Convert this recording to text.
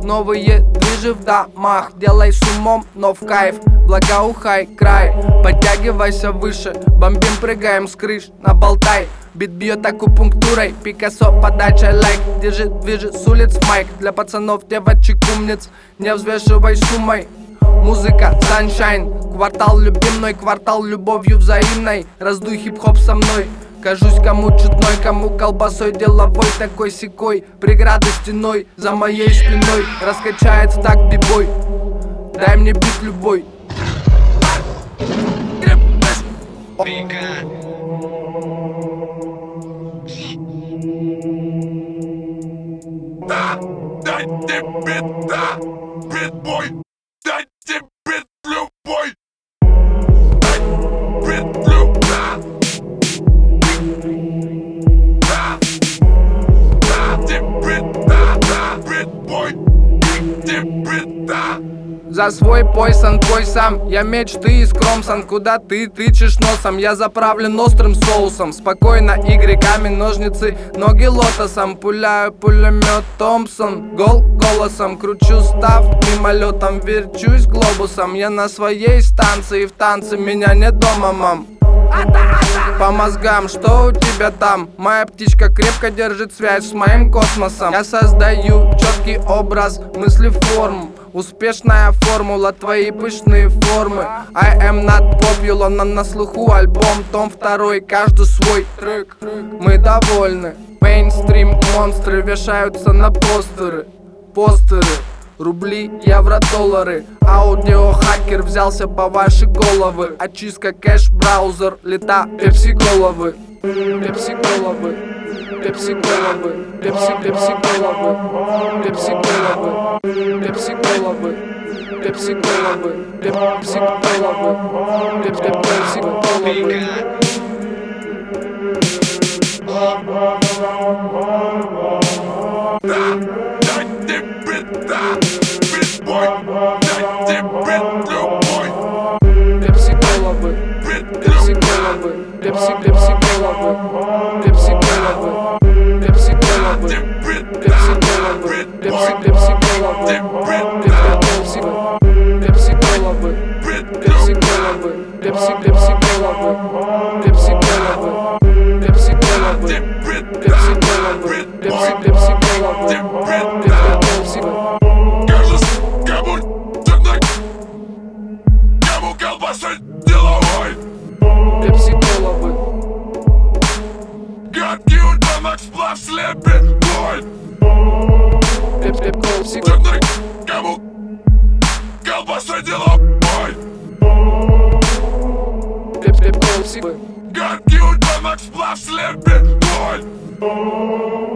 Новые движи в домах. Делай с умом, но в кайф. Благоухай край, подтягивайся выше. Бомбим, прыгаем с крыш, наболтай. Бит бьет акупунктурой, Пикассо подача лайк. Держи, движи с улиц майк. Для пацанов, девочек, умниц, не взвешивай суммой. Музыка, саншайн, квартал любимой, квартал любовью взаимной. Раздуй хип-хоп со мной. Кажусь кому чудной, кому колбасой деловой, такой секой. Преграды стеной за моей спиной. Раскачает в такт бибой. Дай мне бит любой. Да, дайте бит, да, бит бой. Дайте бит любой. Бит любой. За свой пойсан, пой сам. Я мечты из Кромсан. Куда ты тычешь носом? Я заправлен острым соусом. Спокойно, игры, камень, ножницы, ноги лотосом. Пуляю пулемет Томпсон. Гол голосом, кручу став мимолетом, верчусь глобусом. Я на своей станции, в танце меня не дома, мам. По мозгам, что у тебя там? Моя птичка крепко держит связь с моим космосом. Я создаю четкий образ, мысли в форму. Успешная формула, твои пышные формы. I am not popular, но на слуху альбом, том 2, каждый свой трек. Мы довольны. Мейнстрим монстры вешаются на постеры. Рубли, евро, доллары. Аудиохакер взялся по ваши головы. Очистка, кэш, браузер, лета, пепси головы. Пепси головы. Пепси головы. Пепси головы. Пепси головы. Пепси головы. Пепси головы. Пепси головы. Пепси головы. Дайте бит, да, бит бой. Дайте бит любой. Пепси головы. Пепси головы. Пепси головы. Пепси головы. Пепси головы. Пепси головы. Пепси головы. Пепси головы. Пепси головы. Пепси головы. Пепси головы. Пепси головы. Пепси головы. Пепси головы. Пепси головы. Кажется, кому черный, кому колбасой деловой. Пепси головы. Гадкий утенок сплав слепит бой. Пепси Черный, кому колбасой деловой. Пепси Гадкий утенок сплав слепит бой.